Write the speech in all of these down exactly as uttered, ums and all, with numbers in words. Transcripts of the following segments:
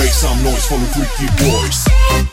Make some noise for the freaky boys.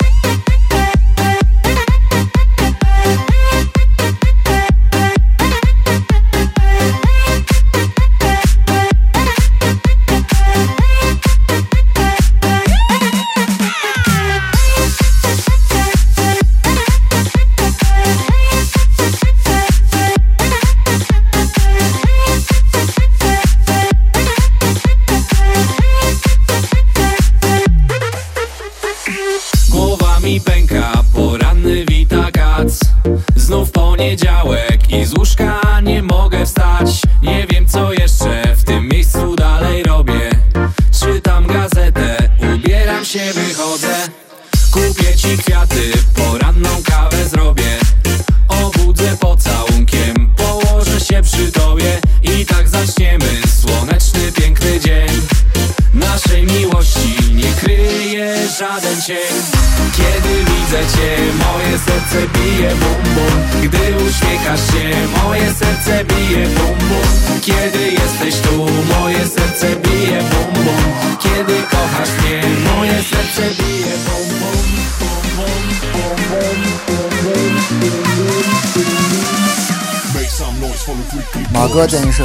Głowa mi pęka, poranny wita kac. Znów poniedziałek i z łóżka nie mogę wstać. Nie wiem co jeszcze w tym miejscu dalej robię. Czytam gazetę, ubieram się, wychodzę. Kupię ci kwiaty, poranną kawę zrobię. Obudzę pocałunkiem, położę się przy tobie. I tak zaczniemy słoneczny, piękny dzień. Naszej miłości nie kryje żaden cień. Kiedy widzę cię, moje serce bije bum bum. Gdy uśmiechasz się, moje serce bije bum bum. Kiedy jesteś tu, moje serce bije bum bum. Kiedy kochasz mnie, moje serce bije bum bum, bum bum, bum bum. Make some noise for the freaky boys. 马哥建议社。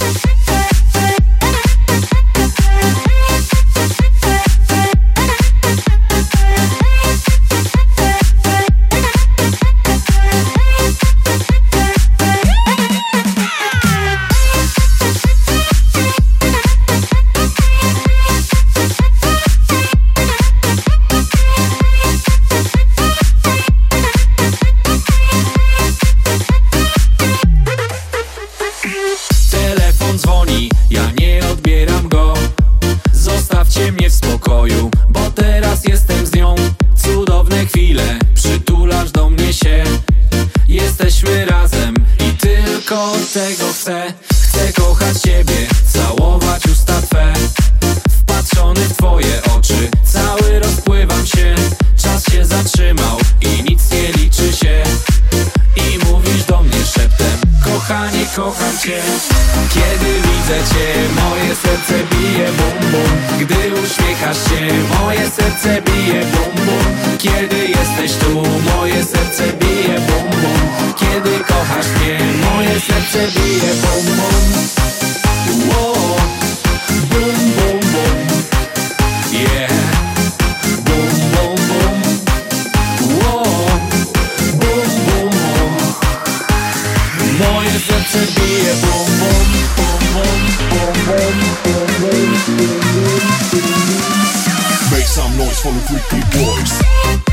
Telefon dzwoni, ja nie odbieram go. Zostawcie mnie w spokoju, bo teraz jestem z nią. Cudowne chwile, przytulasz do mnie się. Jesteśmy razem i tylko tego chcę. Chcę kochać ciebie, całować usta twe. Wpatrzony w twoje oczy, cały rozpływam się. Czas się zatrzymał i nic nie liczy się. I mówisz do mnie szeptem: kochanie, kocham cię. Kiedy widzę cię, moje serce bije bum bum. Gdy uśmiechasz się, moje serce bije bum bum. Kiedy jesteś tu, moje serce bije bum bum. Kiedy kochasz mnie, moje serce bije bum bum. Wow. Bum bum bum. Yeah. Bum bum bum. Wow. Bum bum bum. Moje serce bije bum bum, bum bum, bum bum, bum bum. Make some noise for the freaky boys.